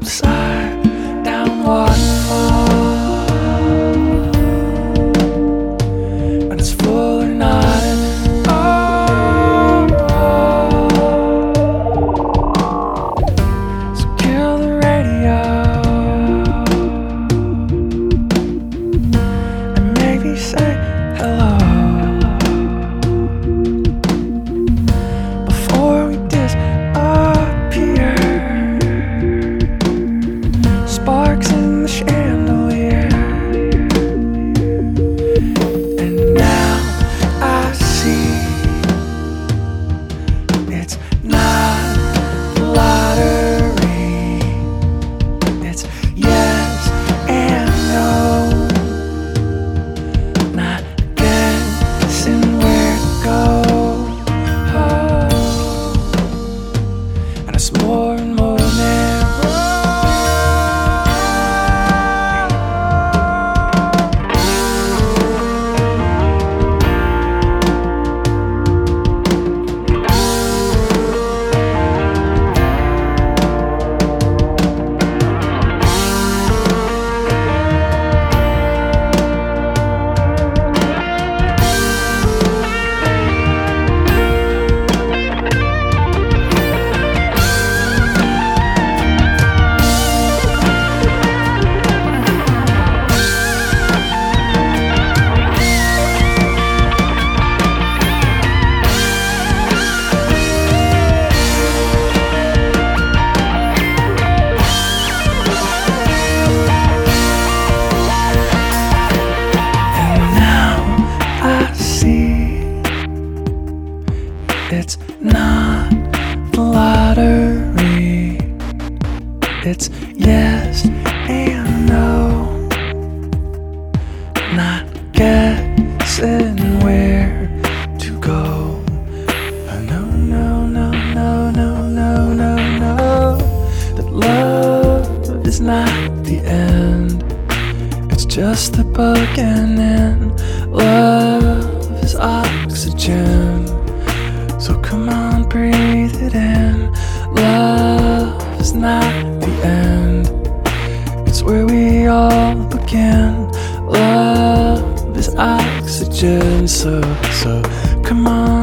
upside down waterfall, and it's full or not. So kill the radio and maybe say hello before we disappear. Sparks in the chandelier, and now I see it's not the lottery. It's yes and no, not guessing where to go. And it's more and more narrow. It's not the lottery. It's yes and no, not guessing where to go. No, no, no, no, no, no, no, no. That love is not the end. It's just the beginning. Love is oxygen. So come on, breathe it in. Love is not the end. It's where we all begin. Love is oxygen. So come on.